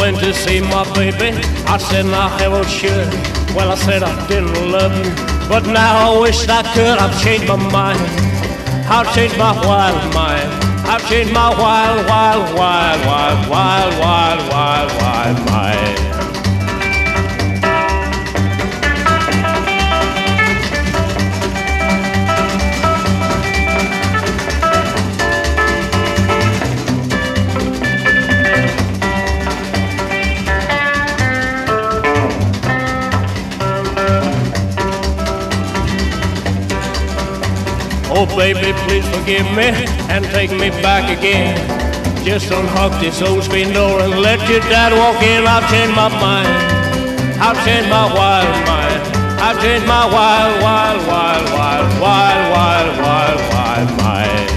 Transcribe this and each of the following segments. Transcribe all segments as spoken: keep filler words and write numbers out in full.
went to see my baby. I said, now hell should. Well, I said I didn't love you, but now I wish I could. I've changed my mind. I've changed my wild mind. I've changed my wild, wild, wild, wild, wild, wild, wild, wild mind. Oh baby, please forgive me and take me back again. Just unhook this old screen door and let your dad walk in. I've changed my mind. I've changed my wild mind. I've changed my wild, wild, wild, wild, wild, wild, wild, wild mind.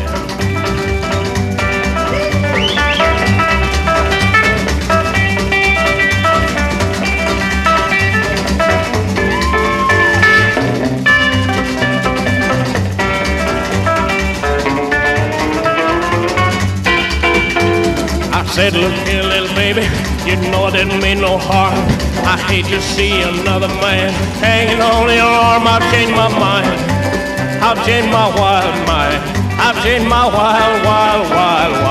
I said, look here, little baby, you know I didn't mean no harm. I hate to see another man hanging on your arm. I've changed my mind. I've changed my wild mind. I've changed my wild, wild, wild,